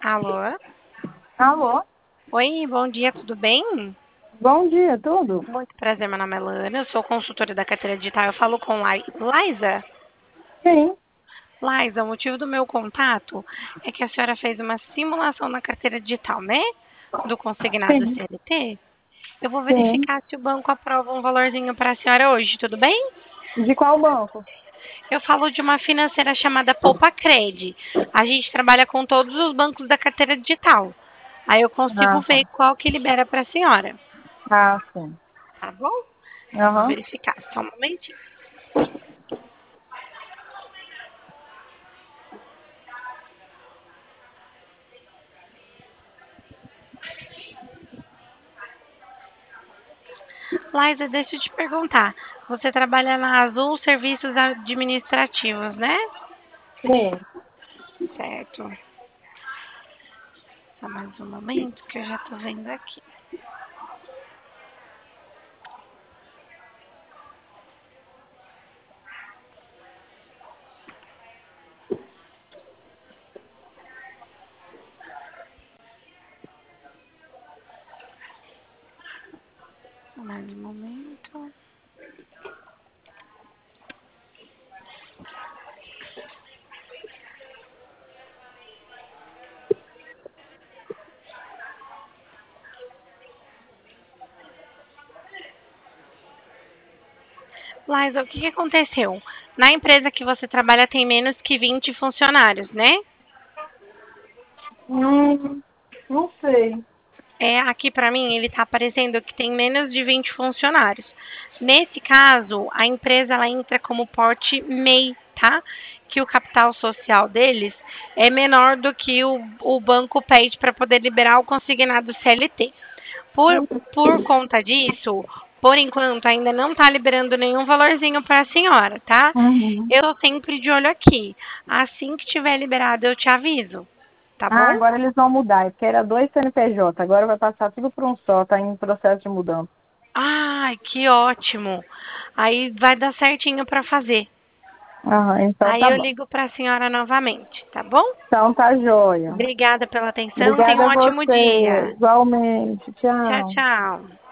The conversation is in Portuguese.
Alô? Alô? Oi, bom dia, tudo bem? Bom dia, tudo? Muito prazer, meu nome é Lana, eu sou consultora da carteira digital. Eu falo com Liza. Sim, Liza, o motivo do meu contato é que a senhora fez uma simulação na carteira digital, né? Do consignado sim, CLT. Eu vou sim. verificar se o banco aprova um valorzinho para a senhora hoje, tudo bem? De qual banco? Eu falo de uma financeira chamada Poupa Cred. A gente trabalha com todos os bancos da carteira digital. Aí eu consigo Ah, ver tá. qual que libera para a senhora, Ah, sim. tá bom? Eu vou Aham. verificar, só um momentinho. Liza, deixa eu te perguntar. Você trabalha na Azul Serviços Administrativos, né? Sim. Certo. Só mais um momento que eu já tô vendo aqui. Só mais um momento. Liza, o que que aconteceu? Na empresa que você trabalha tem menos que 20 funcionários, né? Não sei. É, aqui para mim ele está aparecendo que tem menos de 20 funcionários. Nesse caso, a empresa ela entra como porte MEI, tá? Que o capital social deles é menor do que o banco pede para poder liberar o consignado CLT. Por, por conta disso, por enquanto ainda não está liberando nenhum valorzinho para a senhora, tá? Uhum. Eu tô sempre de olho aqui. Assim que tiver liberado, eu te aviso, tá Ah, bom? agora eles vão mudar, porque era dois CNPJ, agora vai passar tudo para um só, tá em processo de mudança. Ai, que ótimo. Aí vai dar certinho para fazer. Aham, então Aí tá eu bom. ligo para a senhora novamente, tá bom? Então tá joia. Obrigada pela atenção. Tenha um Obrigada a ótimo você, dia. igualmente. Tchau, Tchau. tchau.